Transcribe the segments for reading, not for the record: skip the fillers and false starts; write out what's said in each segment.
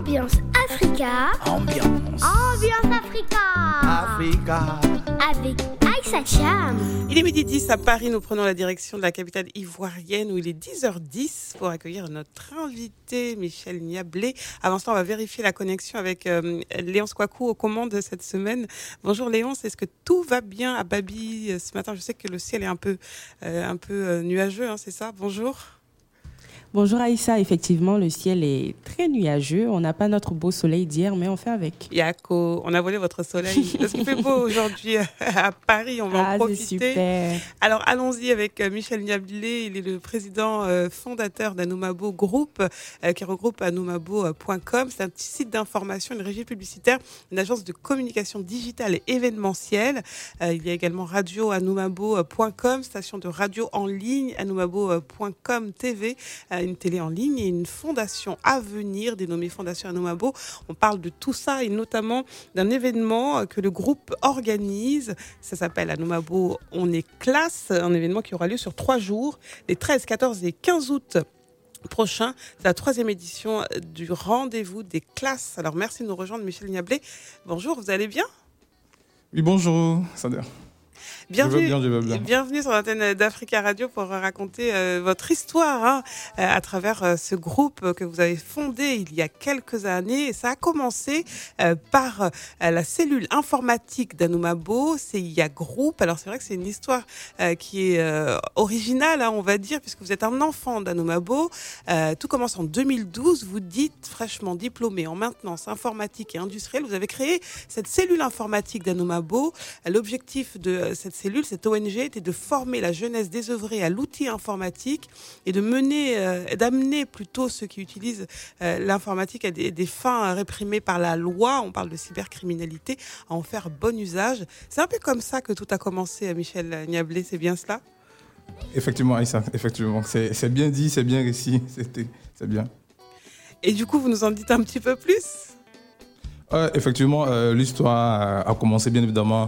Ambiance Africa. Ambiance Africa. Avec Aïssa Cham. Il est 12h10 à Paris. Nous prenons la direction de la capitale ivoirienne où il est 10h10 pour accueillir notre invité Michel Niablé. Avant cela, on va vérifier la connexion avec Léonce Kouakou aux commandes cette semaine. Bonjour Léonce, est-ce que tout va bien à Babi ce matin? Je sais que le ciel est un peu nuageux, c'est ça? Bonjour. Bonjour Aïssa, effectivement le ciel est très nuageux, on n'a pas notre beau soleil d'hier mais on fait avec. Yako, on a volé votre soleil, parce qu'il fait beau aujourd'hui à Paris, on va en profiter. C'est super. Alors allons-y avec Michel Niablé, il est le président fondateur d'Anoumabo Group, qui regroupe anoumabo.com, c'est un petit site d'information, une régie publicitaire, une agence de communication digitale et événementielle. Il y a également radio anoumabo.com, station de radio en ligne, anoumabo.com TV, une télé en ligne et une fondation à venir dénommée Fondation Anoumabo. On parle de tout ça et notamment d'un événement que le groupe organise. Ça s'appelle Anoumabo On est classe, un événement qui aura lieu sur 3 jours, les 13, 14 et 15 août prochains. C'est la 3e édition du rendez-vous des classes. Alors merci de nous rejoindre Michel Niablé. Bonjour, vous allez bien? Oui, bonjour, Sader. Bienvenue, je vais bien. Bienvenue sur l'antenne d'Africa Radio pour raconter votre histoire à travers ce groupe que vous avez fondé il y a quelques années. Et ça a commencé par la cellule informatique d'Anoumabo, CIA Group. Alors c'est vrai que c'est une histoire qui est originale, on va dire, puisque vous êtes un enfant d'Anoumabo. Tout commence en 2012. Vous dites fraîchement diplômé en maintenance informatique et industrielle. Vous avez créé cette cellule informatique d'Anoumabo. L'objectif de cette cellule, cette ONG, était de former la jeunesse désœuvrée à l'outil informatique et de d'amener plutôt ceux qui utilisent l'informatique à des fins réprimées par la loi, on parle de cybercriminalité, à en faire bon usage. C'est un peu comme ça que tout a commencé, Michel Niablé, c'est bien cela? Effectivement, Aïssa, effectivement. C'est bien dit, c'est bien réussi, c'est bien. Et du coup, vous nous en dites un petit peu plus? Effectivement, l'histoire a commencé bien évidemment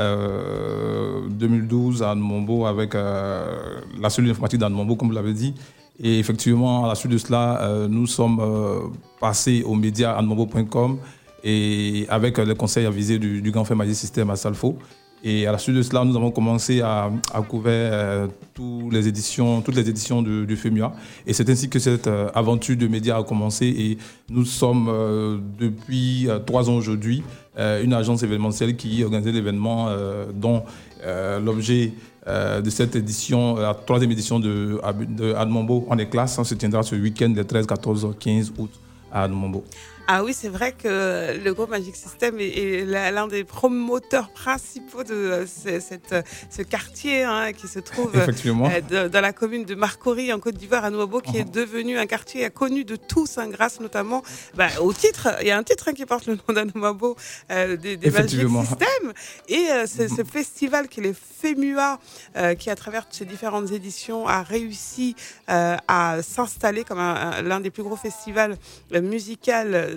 2012 à Anoumabo avec la cellule informatique d'Anoumabo, comme vous l'avez dit. Et effectivement, à la suite de cela, nous sommes passés aux médias anoumabo.com et avec les conseils avisés du grand frère Magic System à Salfo. Et à la suite de cela, nous avons commencé à couvrir toutes les éditions du FEMUA. Et c'est ainsi que cette aventure de médias a commencé. Et nous sommes depuis 3 ans aujourd'hui une agence événementielle qui organise l'événement dont l'objet de cette édition, la 3e édition de Anoumabo On est classe, se tiendra ce week-end les 13, 14, 15 août à Anoumabo. Ah oui, c'est vrai que le groupe Magic System est l'un des promoteurs principaux de ce quartier qui se trouve dans la commune de Marcory en Côte d'Ivoire, Anoumabo, qui est devenu un quartier connu de tous, grâce notamment au titre. Il y a un titre qui porte le nom d'Anoumabo, des Magic System. Et ce festival qui est le FEMUA, qui à travers ces différentes éditions a réussi à s'installer comme l'un des plus gros festivals musicaux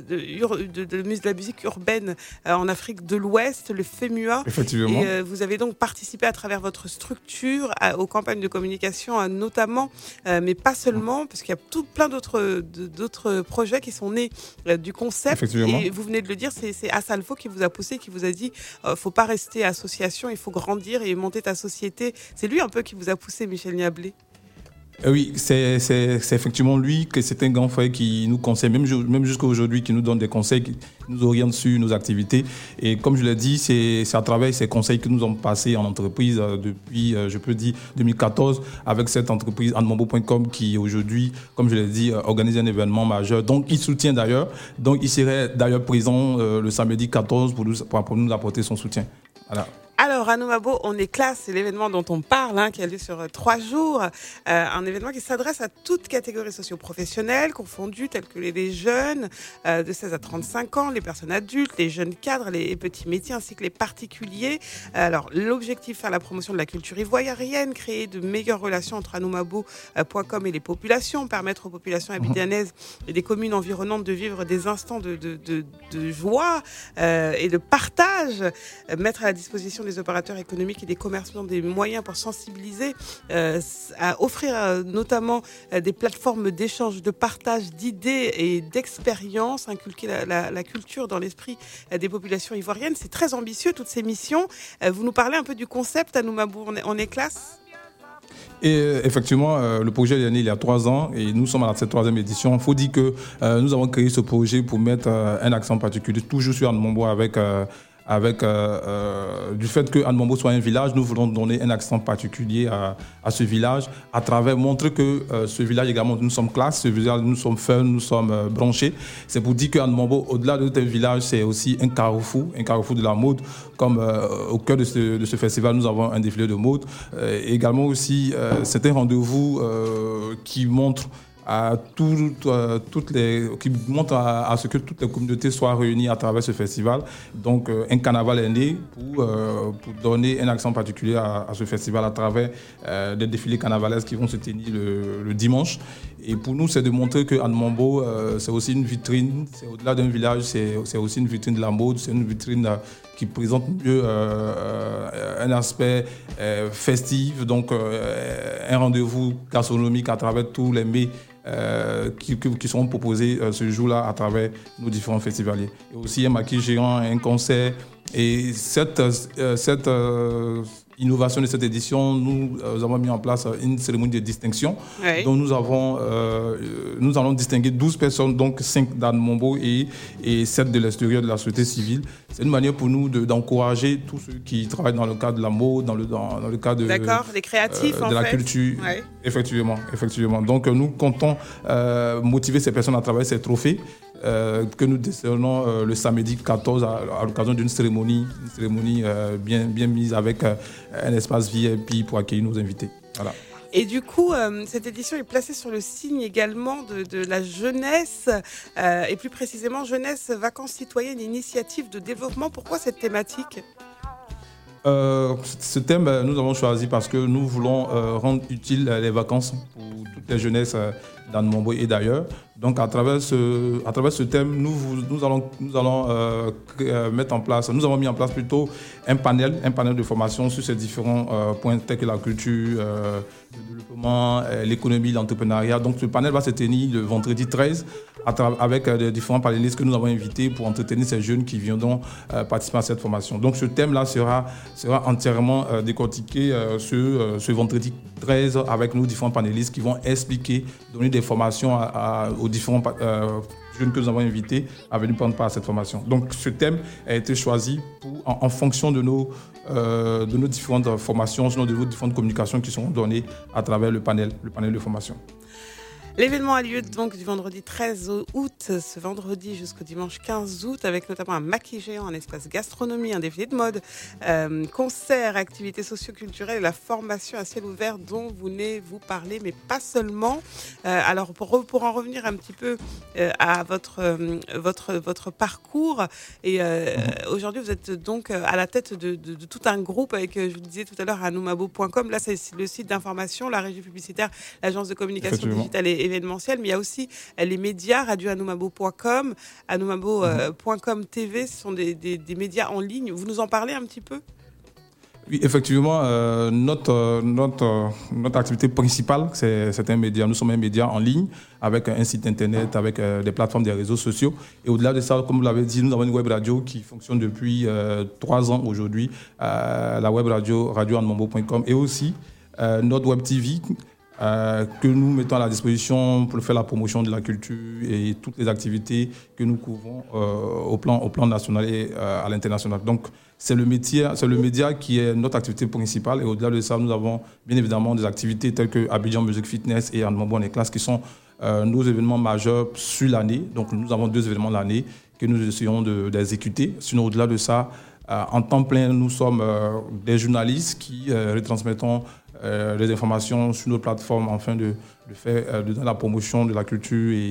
de la musique urbaine en Afrique de l'Ouest, le FEMUA. Effectivement. Et vous avez donc participé à travers votre structure aux campagnes de communication notamment, mais pas seulement, parce qu'il y a plein d'autres projets qui sont nés du concept. Et vous venez de le dire, c'est Asalfo qui vous a poussé, qui vous a dit faut pas rester association, il faut grandir et monter ta société. C'est lui un peu qui vous a poussé, Michel Niablé. Oui, c'est effectivement lui, que c'est un grand frère qui nous conseille, même jusqu'à aujourd'hui, qui nous donne des conseils, qui nous oriente sur nos activités. Et comme je l'ai dit, c'est à travers ces conseils que nous avons passés en entreprise depuis, je peux dire, 2014, avec cette entreprise anoumabo.com qui aujourd'hui, comme je l'ai dit, organise un événement majeur. Donc, il soutient d'ailleurs. Donc, il serait d'ailleurs présent le samedi 14 pour nous apporter son soutien. Voilà. Alors, Anoumabo, On est classe, c'est l'événement dont on parle, qui a lieu sur 3 jours. Un événement qui s'adresse à toute catégorie socio-professionnelle, confondue, telles que les jeunes de 16 à 35 ans, les personnes adultes, les jeunes cadres, les petits métiers, ainsi que les particuliers. Alors, l'objectif, faire la promotion de la culture ivoirienne, créer de meilleures relations entre anoumabo.com et les populations, permettre aux populations abidjanaises et des communes environnantes de vivre des instants de joie et de partage, mettre à la disposition des opérateurs opérateurs économiques et des commerçants des moyens pour sensibiliser, à offrir notamment des plateformes d'échange, de partage d'idées et d'expériences, inculquer la culture dans l'esprit des populations ivoiriennes. C'est très ambitieux, toutes ces missions. Vous nous parlez un peu du concept à Noumabou, on est classe ? Et effectivement, le projet est né il y a 3 ans et nous sommes à cette 3e édition. Il faut dire que nous avons créé ce projet pour mettre un accent particulier, toujours sur Anne-Mombo avec du fait que Anne-Mombo soit un village, nous voulons donner un accent particulier à ce village, à travers montrer que ce village également, nous sommes classe, ce village, nous sommes fun, nous sommes branchés. C'est pour dire que Anne-Mombo, au-delà de notre village, c'est aussi un carrefour de la mode. Comme au cœur de ce festival, nous avons un défilé de mode. Également aussi, c'est un rendez-vous qui montre à qui montre à ce que toutes les communautés soient réunies à travers ce festival. Donc un carnaval est né pour donner un accent particulier à ce festival à travers des défilés carnavalesques qui vont se tenir le dimanche. Et pour nous, c'est de montrer que Anne-Mombo, c'est aussi une vitrine, c'est au-delà d'un village, c'est aussi une vitrine de la mode, c'est une vitrine qui présente mieux un aspect festif, donc un rendez-vous gastronomique à travers tous les mets qui seront proposés ce jour-là à travers nos différents festivaliers. Et aussi un maquis géant, un concert. Et cette innovation de cette édition, nous avons mis en place une cérémonie de distinction. Oui. Dont nous allons distinguer 12 personnes, donc 5 d'Anne-Mombo et 7 de l'extérieur de la société civile. C'est une manière pour nous d'encourager tous ceux qui travaillent dans le cadre de la mode, dans le cadre des créatifs, de la culture. Oui. Effectivement. Donc nous comptons motiver ces personnes à travers ces trophées que nous décernons le samedi 14 à l'occasion d'une cérémonie bien mise avec un espace VIP pour accueillir nos invités. Voilà. Et du coup, cette édition est placée sur le signe également de la jeunesse, et plus précisément jeunesse, vacances citoyennes, initiative de développement. Pourquoi cette thématique ? Ce thème, nous avons choisi parce que nous voulons rendre utiles les vacances pour toutes les jeunesses d'Anne-Mombo et d'ailleurs. Donc à travers ce thème, nous allons mettre en place, nous avons mis en place plutôt un panel de formation sur ces différents points tels que la culture, le développement, l'économie, l'entrepreneuriat. Donc ce panel va se tenir le vendredi 13 avec les différents panélistes que nous avons invités pour entretenir ces jeunes qui viendront participer à cette formation. Donc ce thème-là sera entièrement décortiqué ce vendredi 13 avec nos différents panélistes qui vont expliquer, donner des formations aux différents jeunes que nous avons invités à venir prendre part à cette formation. Donc ce thème a été choisi en fonction de nos différentes formations, de nos différentes communications qui seront données à travers le panel de formation. L'événement a lieu donc du vendredi 13 août, ce vendredi jusqu'au dimanche 15 août, avec notamment un maquis géant, un espace gastronomie, un défilé de mode, concerts, activités socio-culturelles et la formation à ciel ouvert dont vous venez vous parler, mais pas seulement. Alors pour en revenir un petit peu à votre parcours, et aujourd'hui vous êtes donc à la tête de tout un groupe avec, je vous disais tout à l'heure, noumabou.com. Là c'est le site d'information, la régie publicitaire, l'agence de communication digitale et événementiel, mais il y a aussi les médias, radio-anoumabou.com, anoumabou.com TV, ce sont des médias en ligne. Vous nous en parlez un petit peu ? Oui, effectivement, notre activité principale, c'est un média. Nous sommes un média en ligne avec un site internet, avec des plateformes des réseaux sociaux. Et au-delà de ça, comme vous l'avez dit, nous avons une web radio qui fonctionne depuis 3 ans aujourd'hui, la web radio, radio-anoumabou.com, et aussi notre web TV, que nous mettons à la disposition pour faire la promotion de la culture et toutes les activités que nous couvrons au plan national et à l'international. Donc, c'est le média qui est notre activité principale. Et au-delà de ça, nous avons bien évidemment des activités telles que Abidjan Music Fitness et Anne-Mombo en classe qui sont nos événements majeurs sur l'année. Donc, nous avons 2 événements l'année que nous essayons d'exécuter. Sinon, au-delà de ça, en temps plein, nous sommes des journalistes qui retransmettons des informations sur nos plateformes afin de donner la promotion de la culture et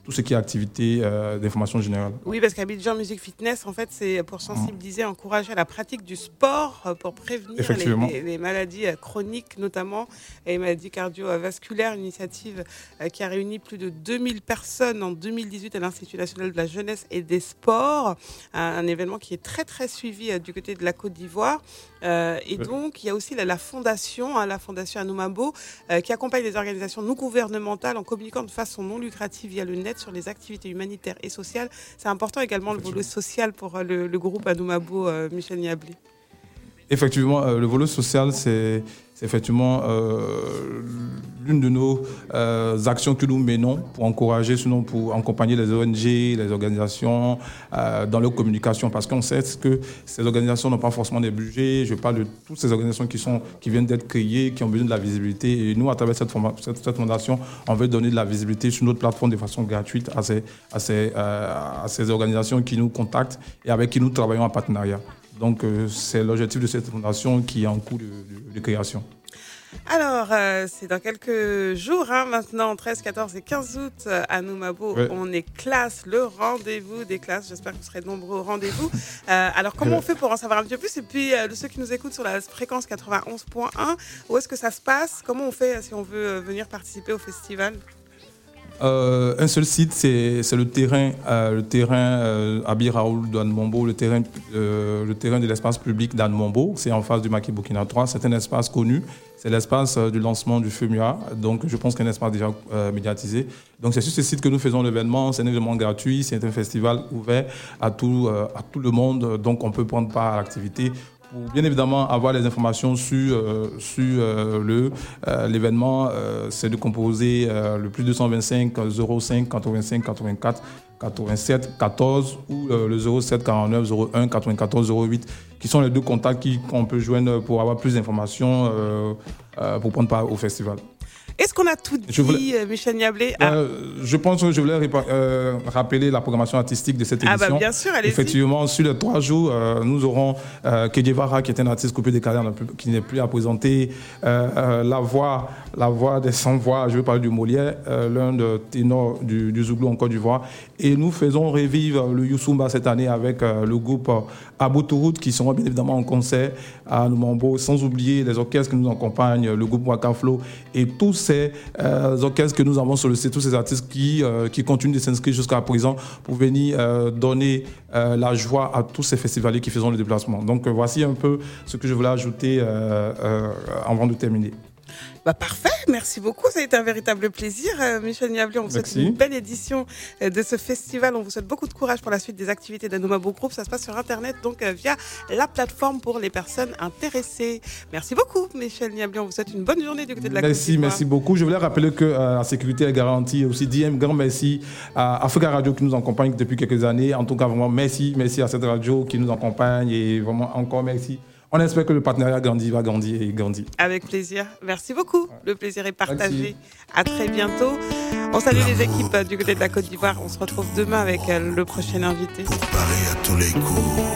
tout ce qui est activité d'information générale. Oui, parce qu'Abidjan Music Fitness, en fait, c'est pour sensibiliser, encourager à la pratique du sport pour prévenir les maladies chroniques, notamment, et les maladies cardiovasculaires. Une initiative qui a réuni plus de 2000 personnes en 2018 à l'Institut national de la jeunesse et des sports. Un événement qui est très, très suivi du côté de la Côte d'Ivoire. Donc, il y a aussi la fondation Anoumabo, qui accompagne les organisations non gouvernementales en communiquant de façon non lucrative via le net sur les activités humanitaires et sociales. C'est important également le volet social pour le groupe Anoumabo, Michel Niablé. Effectivement, le volet social, c'est effectivement l'une de nos actions que nous menons pour encourager, sinon pour accompagner les ONG, les organisations dans leur communication. Parce qu'on sait que ces organisations n'ont pas forcément des budgets. Je parle de toutes ces organisations qui viennent d'être créées, qui ont besoin de la visibilité. Et nous, à travers cette fondation, on veut donner de la visibilité sur notre plateforme de façon gratuite à ces organisations qui nous contactent et avec qui nous travaillons en partenariat. Donc, c'est l'objectif de cette fondation qui est en cours de création. Alors, c'est dans quelques jours, maintenant, 13, 14 et 15 août, à Anoumabo, on est classe, le rendez-vous des classes. J'espère que vous serez nombreux au rendez-vous. Alors, comment on fait pour en savoir un petit peu plus? Et puis, ceux qui nous écoutent sur la fréquence 91.1, où est-ce que ça se passe? Comment on fait si on veut venir participer au festival? Un seul site, c'est le terrain Abi Raoul d'Anoumabo, le terrain de l'espace public d'Anoumabo. C'est en face du Maquis Burkina 3. C'est un espace connu. C'est l'espace du lancement du FEMUA. Donc, je pense qu'un espace déjà médiatisé. Donc, c'est sur ce site que nous faisons l'événement. C'est un événement gratuit. C'est un festival ouvert à tout le monde. Donc, on peut prendre part à l'activité. Pour bien évidemment avoir les informations sur l'événement, c'est de composer le plus 225 05 85 84 87 14 ou le 07 49 01 94 08 qui sont les deux contacts qu'on peut joindre pour avoir plus d'informations pour prendre part au festival. Est-ce qu'on a tout dit, Michel Niablé? Je pense que je voulais rappeler la programmation artistique de cette édition. Bien sûr, allez-y. Effectivement, sur les 3 jours, nous aurons Kedjevara, qui est un artiste coupé décalé, qui n'est plus à présenter. La voix des sans-voix, je veux parler du Molière, l'un des ténors du Zouglou en Côte d'Ivoire. Et nous faisons revivre le Youssoumba cette année avec le groupe Abou Tourout, qui seront bien évidemment en concert à Anoumabo, sans oublier les orchestres qui nous accompagnent, le groupe Wakaflo et tous ces orchestres que nous avons sur le site, tous ces artistes qui continuent de s'inscrire jusqu'à présent pour venir donner la joie à tous ces festivaliers qui font le déplacement. Donc voici un peu ce que je voulais ajouter avant de terminer. Parfait, merci beaucoup. Ça a été un véritable plaisir. Michel Niablé, on vous souhaite une belle édition de ce festival. On vous souhaite beaucoup de courage pour la suite des activités d'Anoumabo Group. Ça se passe sur Internet, donc via la plateforme pour les personnes intéressées. Merci beaucoup, Michel Niablé. On vous souhaite une bonne journée du côté de la Côte d'Ivoire. Merci beaucoup. Je voulais rappeler que la sécurité est garantie. Aussi, un grand merci à Africa Radio qui nous accompagne depuis quelques années. En tout cas, vraiment, merci à cette radio qui nous accompagne et vraiment encore merci. On espère que le partenariat va grandir. Avec plaisir. Merci beaucoup. Le plaisir est partagé. Merci. À très bientôt. On salue les équipes du côté de la Côte d'Ivoire. On se retrouve demain avec le prochain invité. Comparé à tous les coups.